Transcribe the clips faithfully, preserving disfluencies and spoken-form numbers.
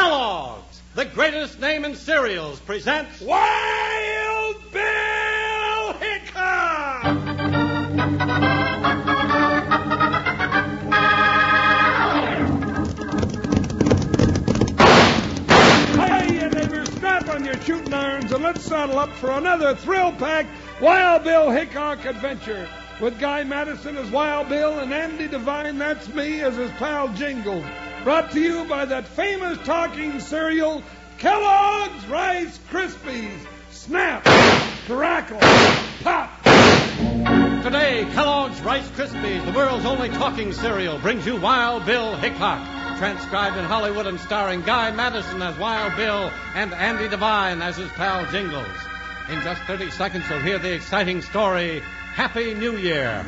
Kellogg's, the greatest name in cereals, presents Wild Bill Hickok! Hey, neighbors, strap on your shooting irons and let's saddle up for another thrill-packed Wild Bill Hickok adventure. With Guy Madison as Wild Bill and Andy Devine, that's me, as his pal Jingles. Brought to you by that famous talking cereal, Kellogg's Rice Krispies. Snap, crackle, pop. Today, Kellogg's Rice Krispies, the world's only talking cereal, brings you Wild Bill Hickok. Transcribed in Hollywood and starring Guy Madison as Wild Bill and Andy Devine as his pal Jingles. In just thirty seconds, you'll hear the exciting story, Happy New Year.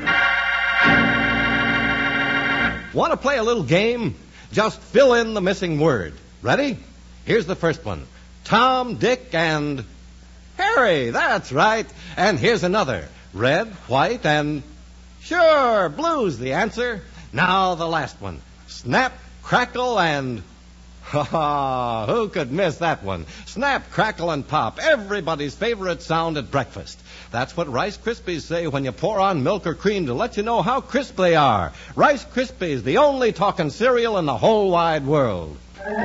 Want to play a little game? Just fill in the missing word. Ready? Here's the first one. Tom, Dick, and Harry. That's right. And here's another. Red, white, and sure, blue's the answer. Now the last one. Snap, crackle, and ha ha, who could miss that one? Snap, crackle, and pop. Everybody's favorite sound at breakfast. That's what Rice Krispies say when you pour on milk or cream to let you know how crisp they are. Rice Krispies, the only talking cereal in the whole wide world.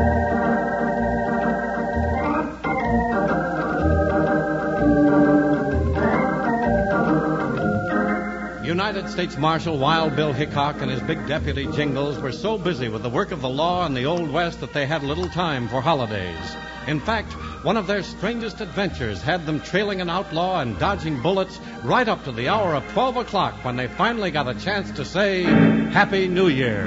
United States Marshal Wild Bill Hickok and his big deputy Jingles were so busy with the work of the law in the Old West that they had little time for holidays. In fact, one of their strangest adventures had them trailing an outlaw and dodging bullets right up to the hour of twelve o'clock when they finally got a chance to say, Happy New Year.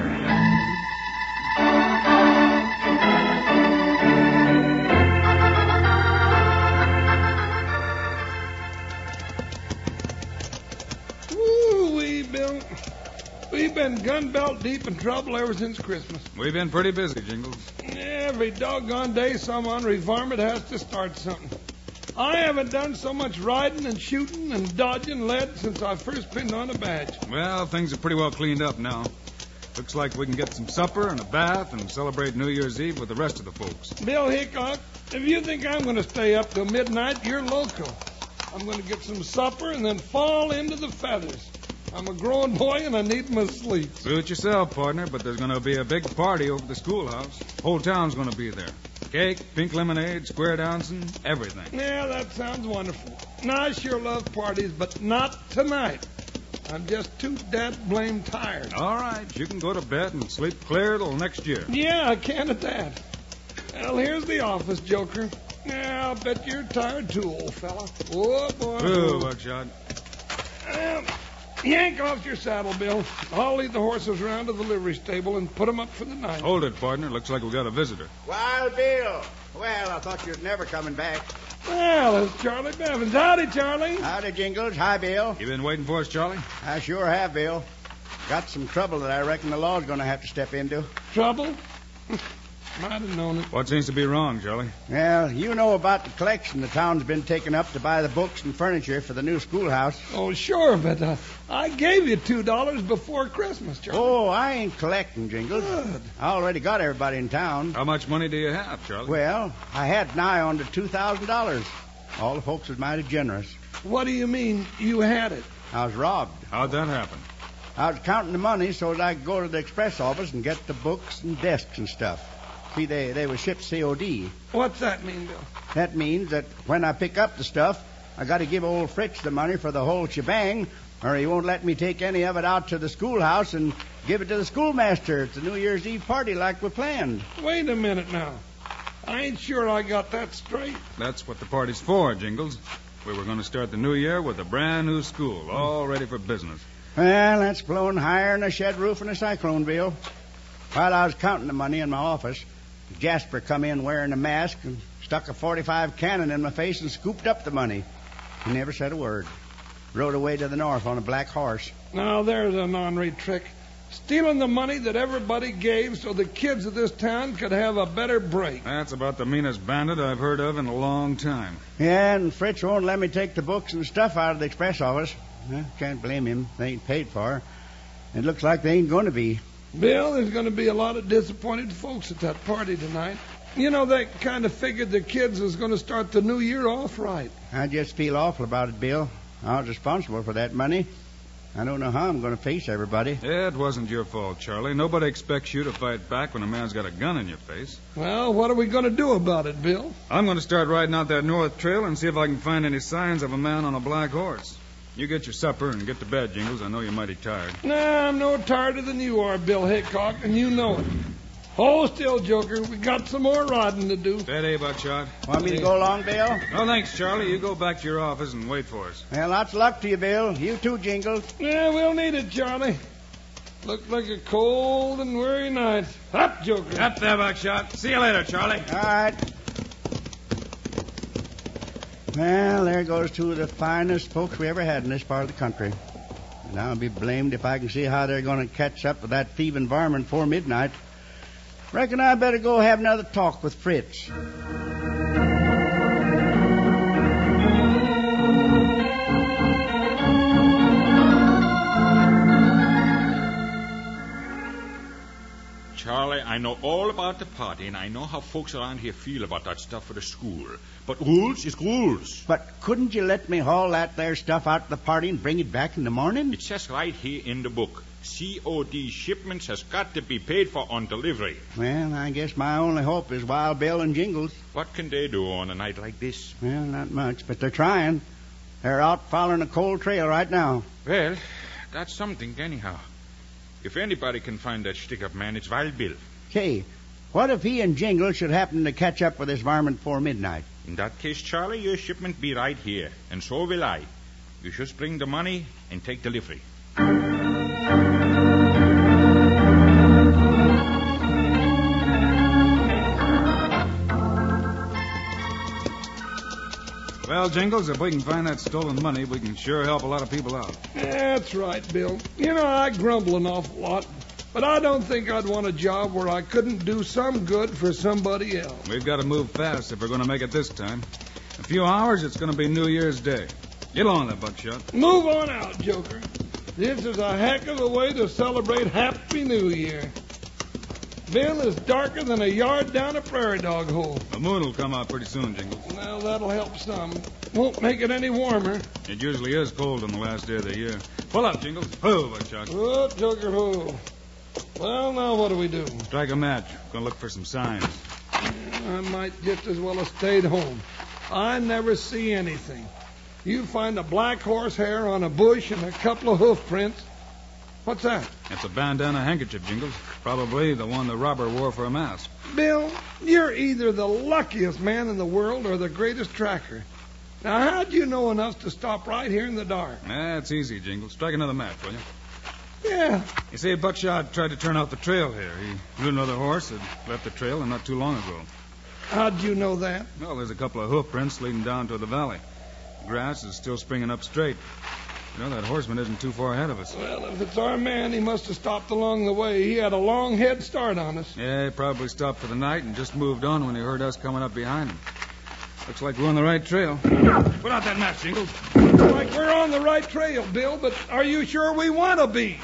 Woo-wee, Bill. We've been gun belt deep in trouble ever since Christmas. We've been pretty busy, Jingles. Every doggone day some ornery varmint has to start something. I haven't done so much riding and shooting and dodging lead since I first pinned on a badge. Well, things are pretty well cleaned up now. Looks like we can get some supper and a bath and celebrate New Year's Eve with the rest of the folks. Bill Hickok, if you think I'm going to stay up till midnight, you're loco. I'm going to get some supper and then fall into the feathers. I'm a grown boy and I need my sleep. Suit yourself, partner, but there's going to be a big party over at the schoolhouse. Whole town's going to be there. Cake, pink lemonade, square dancing, everything. Yeah, that sounds wonderful. Now, I sure love parties, but not tonight. I'm just too dead blame tired. All right, you can go to bed and sleep clear till next year. Yeah, I can at that. Well, here's the office, Joker. Yeah, I'll bet you're tired too, old fella. Oh, boy. Ooh, Buckshot. Well, yank off your saddle, Bill. I'll lead the horses around to the livery stable and put them up for the night. Hold it, partner. Looks like we got a visitor. Wild Bill. Well, I thought you was never coming back. Well, it's Charlie Bevins. Howdy, Charlie. Howdy, Jingles. Hi, Bill. You been waiting for us, Charlie? I sure have, Bill. Got some trouble that I reckon the law's going to have to step into. Trouble? Might have known it. What seems to be wrong, Charlie? Well, you know about the collection the town's been taking up to buy the books and furniture for the new schoolhouse. Oh, sure, but uh, I gave you two dollars before Christmas, Charlie. Oh, I ain't collecting, Jingles. Good. I already got everybody in town. How much money do you have, Charlie? Well, I had nigh on to two thousand dollars. All the folks was mighty generous. What do you mean you had it? I was robbed. How'd that happen? I was counting the money so that I could go to the express office and get the books and desks and stuff. See, they, they were shipped C O D. What's that mean, Bill? That means that when I pick up the stuff, I got to give old Fritz the money for the whole shebang, or he won't let me take any of it out to the schoolhouse and give it to the schoolmaster at the New Year's Eve party like we planned. Wait a minute now. I ain't sure I got that straight. That's what the party's for, Jingles. We were going to start the new year with a brand new school, all ready for business. Well, that's blowing higher than a shed roof in a cyclone, Bill. While I was counting the money in my office, Jasper come in wearing a mask and stuck a forty-five cannon in my face and scooped up the money. He never said a word. Rode away to the north on a black horse. Now, there's an ornery trick. Stealing the money that everybody gave so the kids of this town could have a better break. That's about the meanest bandit I've heard of in a long time. Yeah, and Fritz won't let me take the books and stuff out of the express office. Well, can't blame him. They ain't paid for. It looks like they ain't going to be. Bill, there's going to be a lot of disappointed folks at that party tonight. You know, they kind of figured the kids was going to start the new year off right. I just feel awful about it, Bill. I was responsible for that money. I don't know how I'm going to face everybody. It wasn't your fault, Charlie. Nobody expects you to fight back when a man's got a gun in your face. Well, what are we going to do about it, Bill? I'm going to start riding out that north trail and see if I can find any signs of a man on a black horse. You get your supper and get to bed, Jingles. I know you're mighty tired. Nah, I'm no tireder than you are, Bill Hickok, and you know it. Hold still, Joker. We got some more riding to do. Steady, Buckshot. Want me to go along, Bill? No, thanks, Charlie. You go back to your office and wait for us. Well, lots of luck to you, Bill. You too, Jingles. Yeah, we'll need it, Charlie. Looked like a cold and weary night. Up, Joker. Up there, Buckshot. See you later, Charlie. All right. Well, there goes two of the finest folks we ever had in this part of the country. And I'll be blamed if I can see how they're going to catch up with that thieving varmint before midnight. Reckon I better go have another talk with Fritz. Charlie, I know all about the party, and I know how folks around here feel about that stuff for the school. But rules is rules. But couldn't you let me haul that there stuff out to the party and bring it back in the morning? It says right here in the book, C O D shipments has got to be paid for on delivery. Well, I guess my only hope is Wild Bill and Jingles. What can they do on a night like this? Well, not much, but they're trying. They're out following a cold trail right now. Well, that's something anyhow. If anybody can find that stick-up man, it's Wild Bill. Say, what if he and Jingles should happen to catch up with this varmint before midnight? In that case, Charlie, your shipment be right here, and so will I. You just bring the money and take delivery. Well, Jingles, if we can find that stolen money, we can sure help a lot of people out. That's right, Bill. You know, I grumble an awful lot, but I don't think I'd want a job where I couldn't do some good for somebody else. We've got to move fast if we're going to make it this time. In a few hours, it's going to be New Year's Day. Get along there, Buckshot. Move on out, Joker. This is a heck of a way to celebrate Happy New Year. Bill is darker than a yard down a prairie dog hole. The moon will come out pretty soon, Jingles. Well, that'll help some. Won't make it any warmer. It usually is cold on the last day of the year. Pull up, Jingles. Ho, Buckshot. Oh, Joker, ho. Well, now what do we do? Strike a match. Gonna look for some signs. I might just as well have stayed home. I never see anything. You find a black horsehair on a bush and a couple of hoof prints. What's that? It's a bandana handkerchief, Jingles. Probably the one the robber wore for a mask. Bill, you're either the luckiest man in the world or the greatest tracker. Now, how'd you know enough to stop right here in the dark? That's easy, Jingles. Strike another match, will you? Yeah. You see, Buckshot tried to turn out the trail here. He knew another horse had left the trail and not too long ago. How'd you know that? Well, there's a couple of hoof prints leading down to the valley. The grass is still springing up straight. You know, that horseman isn't too far ahead of us. Well, if it's our man, he must have stopped along the way. He had a long head start on us. Yeah, he probably stopped for the night and just moved on when he heard us coming up behind him. Looks like we're on the right trail. Put out that match, Jingles. Looks like we're on the right trail, Bill, but are you sure we want to be?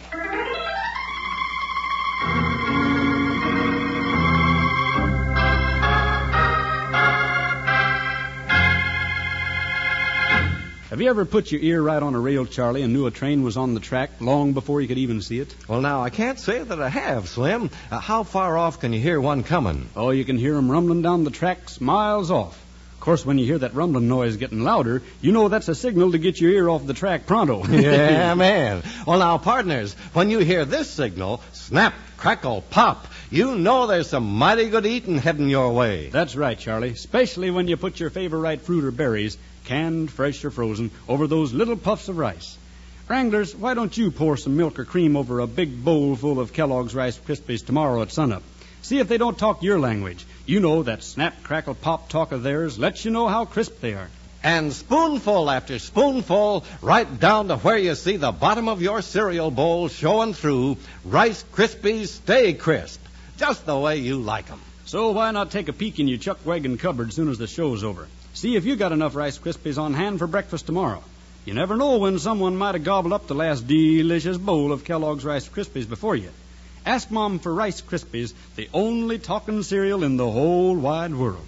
Have you ever put your ear right on a rail, Charlie, and knew a train was on the track long before you could even see it? Well, now, I can't say that I have, Slim. Uh, how far off can you hear one coming? Oh, you can hear 'em rumbling down the tracks miles off. Of course, when you hear that rumbling noise getting louder, you know that's a signal to get your ear off the track pronto. Yeah, man. Well, now, partners, when you hear this signal, snap, crackle, pop, you know there's some mighty good eating heading your way. That's right, Charlie, especially when you put your favorite fruit or berries, canned, fresh, or frozen, over those little puffs of rice. Wranglers, why don't you pour some milk or cream over a big bowl full of Kellogg's Rice Krispies tomorrow at sunup? See if they don't talk your language. You know that snap, crackle, pop talk of theirs lets you know how crisp they are. And spoonful after spoonful, right down to where you see the bottom of your cereal bowl showing through, Rice Krispies stay crisp, just the way you like 'em. So why not take a peek in your chuck wagon cupboard as soon as the show's over? See if you got enough Rice Krispies on hand for breakfast tomorrow. You never know when someone might have gobbled up the last delicious bowl of Kellogg's Rice Krispies before you. Ask Mom for Rice Krispies, the only talking cereal in the whole wide world.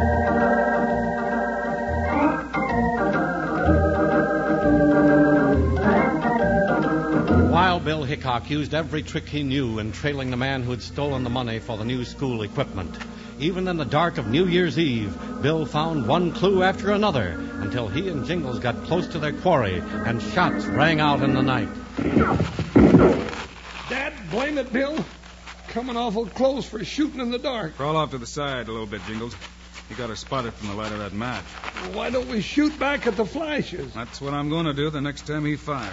Wild Bill Hickok used every trick he knew in trailing the man who had stolen the money for the new school equipment. Even in the dark of New Year's Eve, Bill found one clue after another until he and Jingles got close to their quarry and shots rang out in the night. Dad, blame it, Bill. Coming awful close for shooting in the dark. Crawl off to the side a little bit, Jingles. You got to spot it from the light of that match. Why don't we shoot back at the flashes? That's what I'm going to do the next time he fires.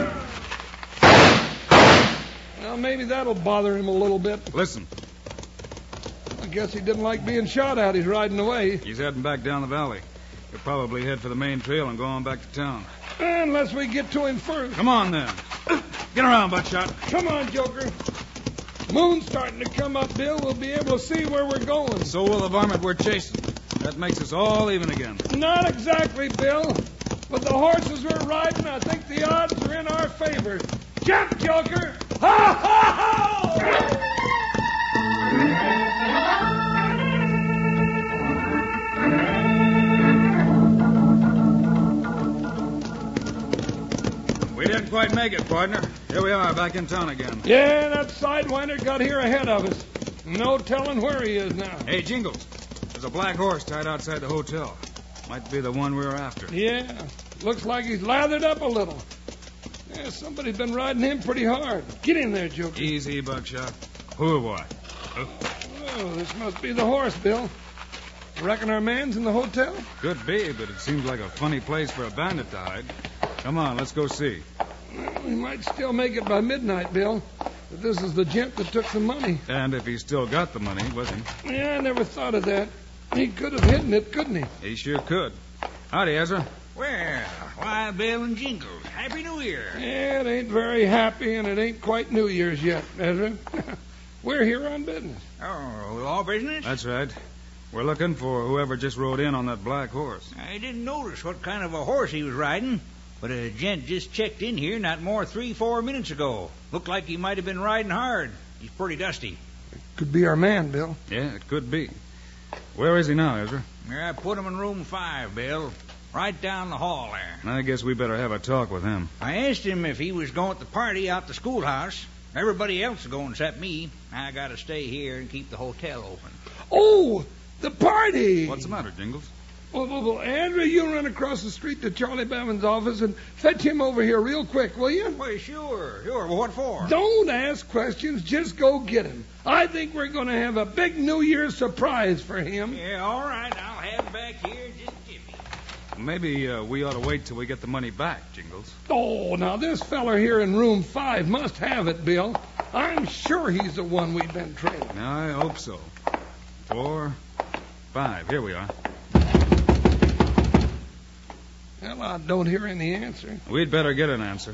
Well, maybe that'll bother him a little bit. Listen. I guess he didn't like being shot at. He's riding away. He's heading back down the valley. He'll probably head for the main trail and go on back to town. Unless we get to him first. Come on, then. Get around, Buckshot. Come on, Joker. Moon's starting to come up, Bill. We'll be able to see where we're going. So will the varmint we're chasing. That makes us all even again. Not exactly, Bill. But the horses we're riding, I think the odds are in our favor. Jump, Joker! Ha, ha, ha! We didn't quite make it, partner. Here we are, back in town again. Yeah, that sidewinder got here ahead of us. No telling where he is now. Hey, Jingles. There's a black horse tied outside the hotel. Might be the one we were after. Yeah, looks like he's lathered up a little. Yeah, somebody's been riding him pretty hard. Get in there, Joker. Easy, Buckshot. Who boy? Oh. Oh, this must be the horse, Bill. Reckon our man's in the hotel? Could be, but it seems like a funny place for a bandit to hide. Come on, let's go see. Well, we might still make it by midnight, Bill. But this is the gent that took the money. And if he's still got the money with him. Yeah, I never thought of that. He could have hidden it, couldn't he? He sure could. Howdy, Ezra. Well, why, Bill and Jingles, Happy New Year. Yeah, it ain't very happy, and it ain't quite New Year's yet, Ezra. We're here on business. Oh, law business? That's right. We're looking for whoever just rode in on that black horse. I didn't notice what kind of a horse he was riding, but a gent just checked in here not more three, four minutes ago. Looked like he might have been riding hard. He's pretty dusty. Could be our man, Bill. Yeah, it could be. Where is he now, Ezra? I put him in room five, Bill. Right down the hall there. I guess we better have a talk with him. I asked him if he was going to the party out the schoolhouse. Everybody else is going except me. I got to stay here and keep the hotel open. Oh, the party! What's the matter, Jingles? Well, well, well, Andrew, you run across the street to Charlie Bevan's office and fetch him over here real quick, will you? Well, sure, sure. Well, what for? Don't ask questions. Just go get him. I think we're going to have a big New Year's surprise for him. Yeah, all right. I'll have him back here in just a jiffy. Maybe uh, we ought to wait till we get the money back, Jingles. Oh, now this feller here in room five must have it, Bill. I'm sure he's the one we've been trailing. I hope so. Four, five. Here we are. Well, I don't hear any answer. We'd better get an answer.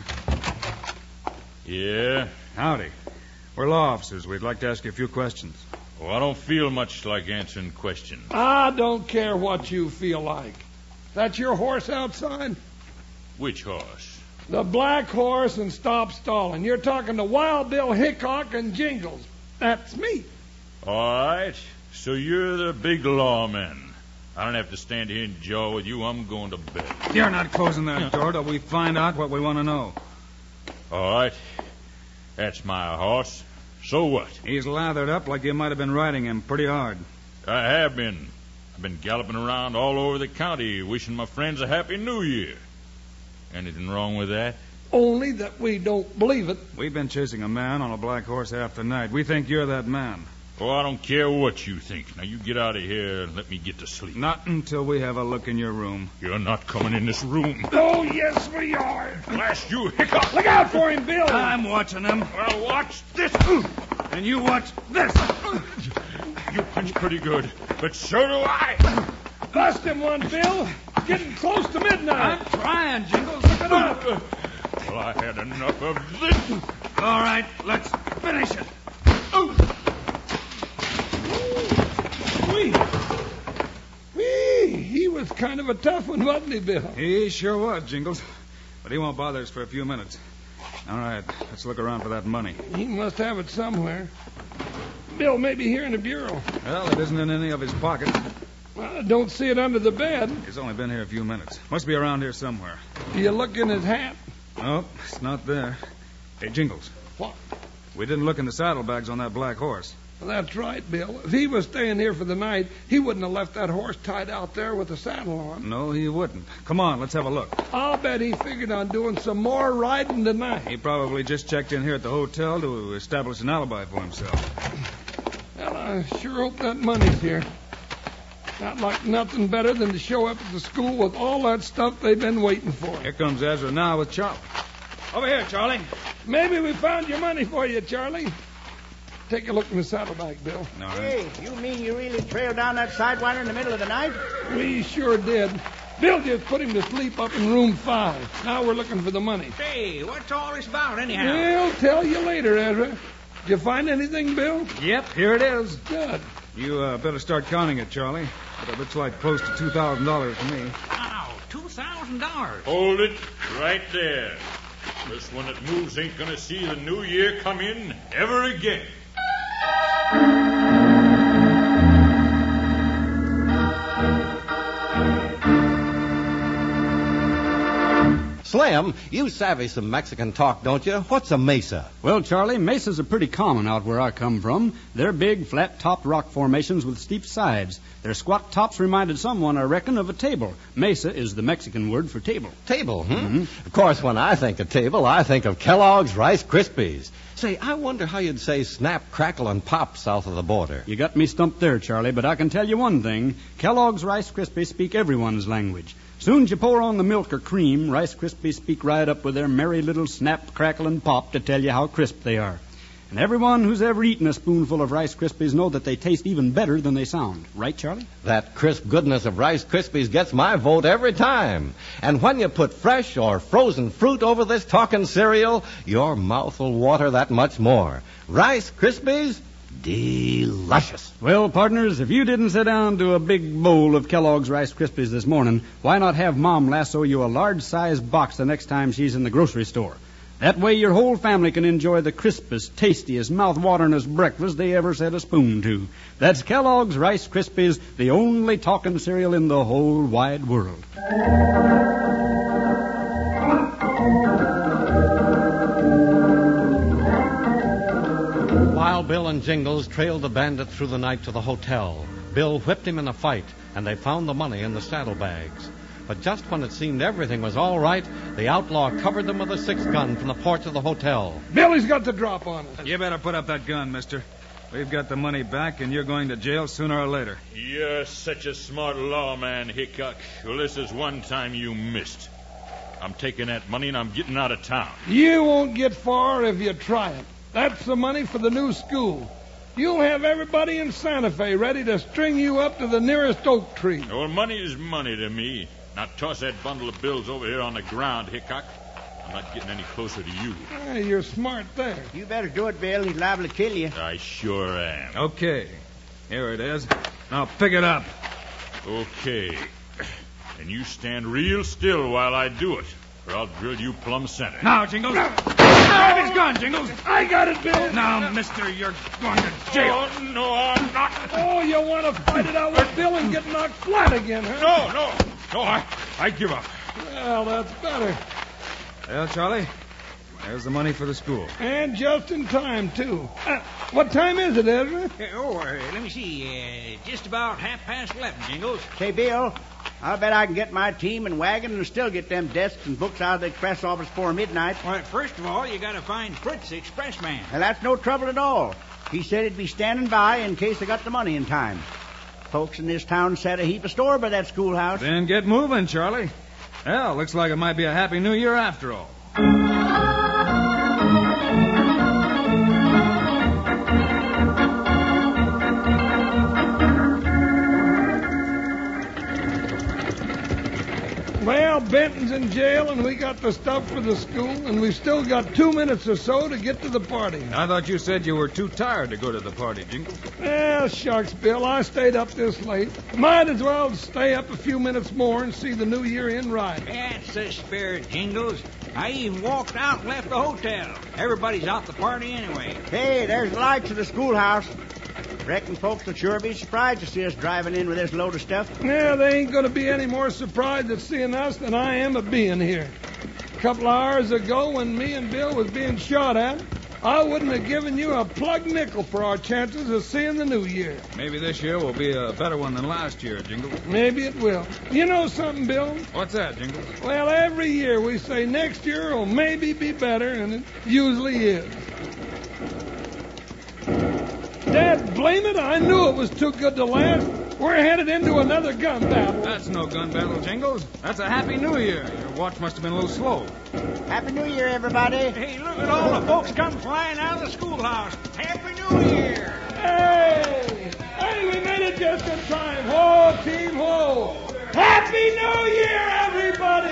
Yeah? Howdy. We're law officers. We'd like to ask you a few questions. Well, I don't feel much like answering questions. I don't care what you feel like. That's your horse outside? Which horse? The black horse and stop stalling. You're talking to Wild Bill Hickok and Jingles. That's me. All right. So you're the big lawman. I don't have to stand here and jaw with you. I'm going to bed. You're not closing that door till we find out what we want to know. All right. That's my horse. So what? He's lathered up like you might have been riding him pretty hard. I have been. I've been galloping around all over the county wishing my friends a happy new year. Anything wrong with that? Only that we don't believe it. We've been chasing a man on a black horse half the night. We think you're that man. Oh, I don't care what you think. Now, you get out of here and let me get to sleep. Not until we have a look in your room. You're not coming in this room. Oh, yes, we are. Blast you, Hickok. Look out for him, Bill. I'm watching him. Well, watch this. And you watch this. You punch pretty good, but so do I. Bust him one, Bill. Getting close to midnight. I'm trying, Jingles. Look it up. Well, I had enough of this. All right, let's finish it. Wee. Wee. He was kind of a tough one, wasn't he, Bill? He sure was, Jingles. But he won't bother us for a few minutes. All right, let's look around for that money. He must have it somewhere. Bill may be here in the bureau. Well, it isn't in any of his pockets. Well, I don't see it under the bed. He's only been here a few minutes. Must be around here somewhere. Do you look in his hat? Nope, it's not there. Hey, Jingles. What? We didn't look in the saddlebags on that black horse. Well, that's right, Bill. If he was staying here for the night, he wouldn't have left that horse tied out there with the saddle on. No, he wouldn't. Come on, let's have a look. I'll bet he figured on doing some more riding tonight. He probably just checked in here at the hotel to establish an alibi for himself. Well, I sure hope that money's here. Not like nothing better than to show up at the school with all that stuff they've been waiting for. Here comes Ezra now with Charlie. Over here, Charlie. Maybe we found your money for you, Charlie. Take a look in the saddlebag, Bill. No, Hey, you mean you really trailed down that sidewinder in the middle of the night? We sure did. Bill just put him to sleep up in room five. Now we're looking for the money. Say, what's all this about, anyhow? We'll tell you later, Ezra. Did you find anything, Bill? Yep, here it is. Good. You uh, better start counting it, Charlie. But it looks like close to two thousand dollars to me. Wow, two thousand dollars. Hold it right there. This one that moves ain't gonna see the new year come in ever again. Slim, you savvy some Mexican talk, don't you? What's a mesa? Well, Charlie, mesas are pretty common out where I come from. They're big, flat-topped rock formations with steep sides. Their squat tops reminded someone, I reckon, of a table. Mesa is the Mexican word for table. Table, hmm? Mm-hmm. Of course, when I think of table, I think of Kellogg's Rice Krispies. Say, I wonder how you'd say snap, crackle, and pop south of the border. You got me stumped there, Charlie, but I can tell you one thing. Kellogg's Rice Krispies speak everyone's language. Soon as you pour on the milk or cream, Rice Krispies speak right up with their merry little snap, crackle, and pop to tell you how crisp they are. And everyone who's ever eaten a spoonful of Rice Krispies know that they taste even better than they sound. Right, Charlie? That crisp goodness of Rice Krispies gets my vote every time. And when you put fresh or frozen fruit over this talking cereal, your mouth will water that much more. Rice Krispies, delicious. Well, partners, if you didn't sit down to a big bowl of Kellogg's Rice Krispies this morning, why not have Mom lasso you a large-sized box the next time she's in the grocery store? That way your whole family can enjoy the crispest, tastiest, mouth-wateringest breakfast they ever set a spoon to. That's Kellogg's Rice Krispies, the only talking cereal in the whole wide world. Wild Bill and Jingles trailed the bandit through the night to the hotel. Bill whipped him in a fight, and they found the money in the saddlebags. But just when it seemed everything was all right, the outlaw covered them with a six-gun from the porch of the hotel. Billy's got the drop on us. You better put up that gun, mister. We've got the money back, and you're going to jail sooner or later. You're such a smart lawman, Hickok. Well, this is one time you missed. I'm taking that money, and I'm getting out of town. You won't get far if you try it. That's the money for the new school. You'll have everybody in Santa Fe ready to string you up to the nearest oak tree. Well, money is money to me. Now toss that bundle of bills over here on the ground, Hickok. I'm not getting any closer to you. Ah, you're smart there. You better do it, Bill. He's liable to kill you. I sure am. Okay. Here it is. Now pick it up. Okay. And you stand real still while I do it, or I'll drill you plumb center. Now, Jingles. Grab his gun, Jingles. I got it, Bill. Now, mister, you're going to jail. Oh, no, I'm not. Oh, you want to fight it out with Bill and get knocked flat again, huh? No, no. No, I, I give up. Well, that's better. Well, Charlie, there's the money for the school. And just in time, too. Uh, what time is it, Ezra? Uh, oh, uh, let me see. Uh, just about half past eleven, Jingles. Say, Bill, I'll bet I can get my team and wagon and still get them desks and books out of the express office before midnight. Well, first of all, you got to find Fritz, the express man. And that's no trouble at all. He said he'd be standing by in case I got the money in time. Folks in this town set a heap of store by that schoolhouse. Then get moving, Charlie. Well, looks like it might be a happy new year after all. Well, Benton's in jail, and we got the stuff for the school, and we've still got two minutes or so to get to the party. I thought you said you were too tired to go to the party, Jingles. Well, shucks, Bill. I stayed up this late. Might as well stay up a few minutes more and see the new year in right. That's the spirit, Jingles. I even walked out and left the hotel. Everybody's out the party anyway. Hey, there's the lights of the schoolhouse. Reckon folks will sure be surprised to see us driving in with this load of stuff. Yeah, they ain't going to be any more surprised at seeing us than I am at being here. A couple of hours ago, when me and Bill was being shot at, I wouldn't have given you a plug nickel for our chances of seeing the new year. Maybe this year will be a better one than last year, Jingles. Maybe it will. You know something, Bill? What's that, Jingles? Well, every year we say next year will maybe be better, and it usually is. Dad, blame it, I knew it was too good to last. We're headed into another gun battle. That's no gun battle, Jingles. That's a Happy New Year. Your watch must have been a little slow. Happy New Year, everybody. Hey, look at all the folks come flying out of the schoolhouse. Happy New Year! Hey! Hey, we made it just in time. Whoa, team, whoa! Happy New Year, everybody!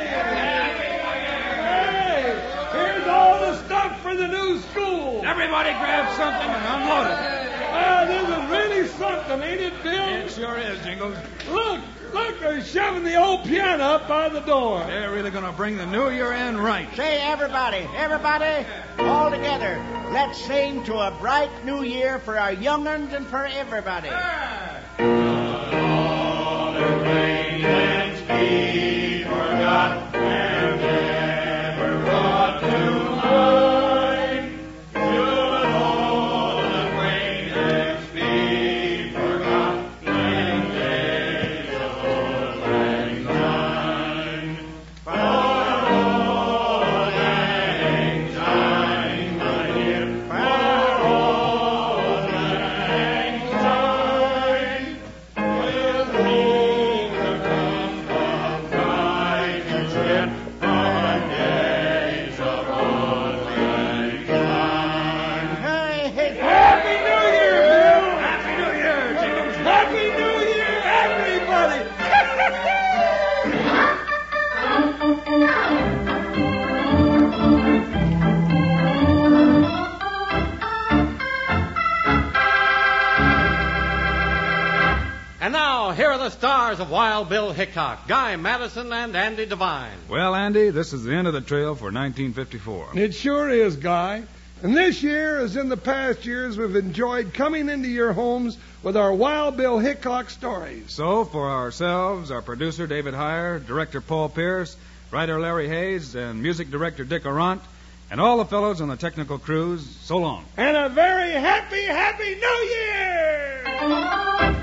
Hey, here's all the stuff for the new school. Everybody grab something and unload it. Ah, this is really something, ain't it, Bill? It sure is, Jingles. Look, look, they're shoving the old piano up by the door. They're really going to bring the new year in right. Say, everybody, everybody, all together, let's sing to a bright new year for our young'uns and for everybody. The stars of Wild Bill Hickok, Guy Madison, and Andy Devine. Well, Andy, this is the end of the trail for nineteen fifty-four. It sure is, Guy. And this year, as in the past years, we've enjoyed coming into your homes with our Wild Bill Hickok stories. So, for ourselves, our producer, David Heyer, director, Paul Pierce, writer, Larry Hayes, and music director, Dick Arant, and all the fellows on the technical crews, so long. And a very happy, happy New Year!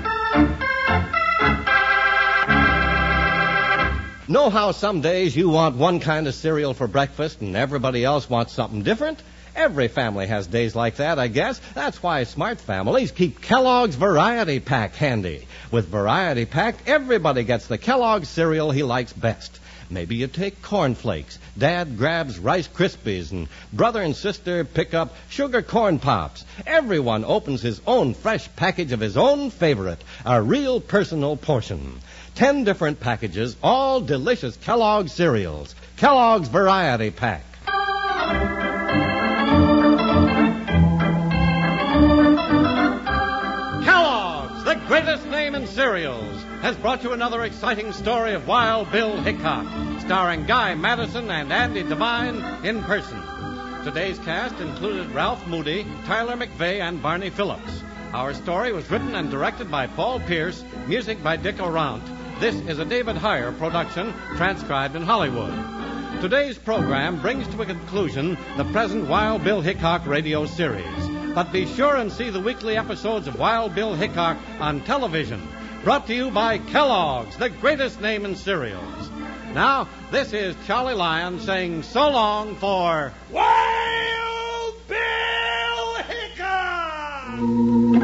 Know how some days you want one kind of cereal for breakfast and everybody else wants something different? Every family has days like that, I guess. That's why smart families keep Kellogg's Variety Pack handy. With Variety Pack, everybody gets the Kellogg's cereal he likes best. Maybe you take Corn Flakes, Dad grabs Rice Krispies, and brother and sister pick up Sugar Corn Pops. Everyone opens his own fresh package of his own favorite, a real personal portion. Ten different packages, all delicious Kellogg's cereals. Kellogg's Variety Pack. Kellogg's, the greatest name in cereals, has brought you another exciting story of Wild Bill Hickok, starring Guy Madison and Andy Devine in person. Today's cast included Ralph Moody, Tyler McVeigh, and Barney Phillips. Our story was written and directed by Paul Pierce, music by Dick Arant. This is a David Heyer production, transcribed in Hollywood. Today's program brings to a conclusion the present Wild Bill Hickok radio series. But be sure and see the weekly episodes of Wild Bill Hickok on television. Brought to you by Kellogg's, the greatest name in cereals. Now, this is Charlie Lyon saying so long for Wild Bill Hickok!